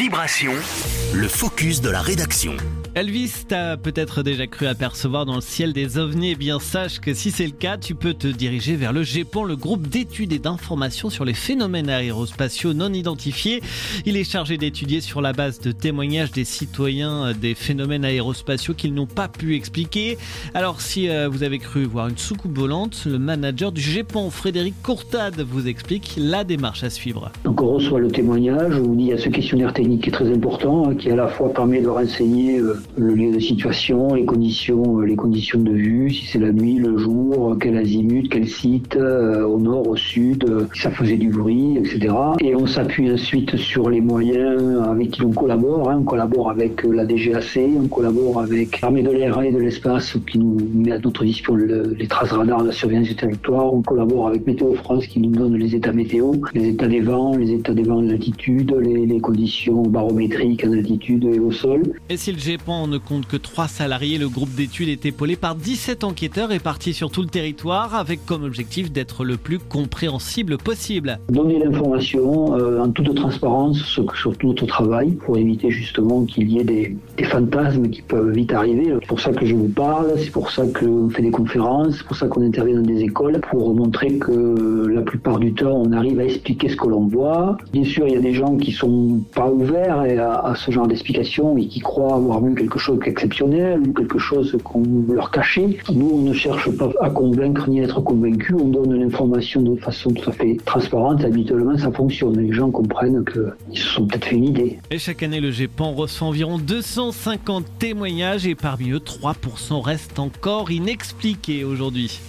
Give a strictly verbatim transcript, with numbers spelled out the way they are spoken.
Vibration, le focus de la rédaction. Elvis, t'as peut-être déjà cru apercevoir dans le ciel des ovnis. Eh bien, sache que si c'est le cas, tu peux te diriger vers le GEPAN, le groupe d'études et d'informations sur les phénomènes aérospatiaux non identifiés. Il est chargé d'étudier sur la base de témoignages des citoyens des phénomènes aérospatiaux qu'ils n'ont pas pu expliquer. Alors, si euh, vous avez cru voir une soucoupe volante, le manager du GEPAN, Frédéric Courtade, vous explique la démarche à suivre. Donc, on reçoit le témoignage où il y a ce questionnaire technique qui est très important, hein, qui à la fois permet de renseigner euh, le lieu de situation, les conditions, les conditions de vue, si c'est la nuit, le jour, quel azimut, quel site, euh, au nord, au sud, euh, si ça faisait du bruit, et cetera. Et on s'appuie ensuite sur les moyens avec qui on collabore. Hein. On collabore avec la D G A C, on collabore avec l'armée de l'air et de l'espace qui nous met à notre disposition le, les traces radars, la surveillance du territoire. On collabore avec Météo France qui nous donne les états météo, les états des vents, les états des vents de l'altitude, les, les conditions barométriques en altitude et au sol. Et si le GEPAN ne compte que trois salariés, le groupe d'études est épaulé par dix-sept enquêteurs répartis sur tout le territoire avec comme objectif d'être le plus compréhensible possible. Donner l'information euh, en toute transparence sur, sur tout notre travail pour éviter justement qu'il y ait des, des fantasmes qui peuvent vite arriver. C'est pour ça que je vous parle, c'est pour ça qu'on fait des conférences, c'est pour ça qu'on intervient dans des écoles pour montrer que la plupart du temps on arrive à expliquer ce que l'on voit. Bien sûr, il y a des gens qui sont pas ouverts à, à ce genre d'explication et qui croient avoir vu quelque chose exceptionnel ou quelque chose qu'on veut leur cacher. Nous, on ne cherche pas à convaincre ni à être convaincus, on donne l'information de façon tout à fait transparente. Habituellement, ça fonctionne. Les gens comprennent qu'ils se sont peut-être fait une idée. Et chaque année, le GEPAN reçoit environ deux cent cinquante témoignages et parmi eux, trois pour cent restent encore inexpliqués aujourd'hui.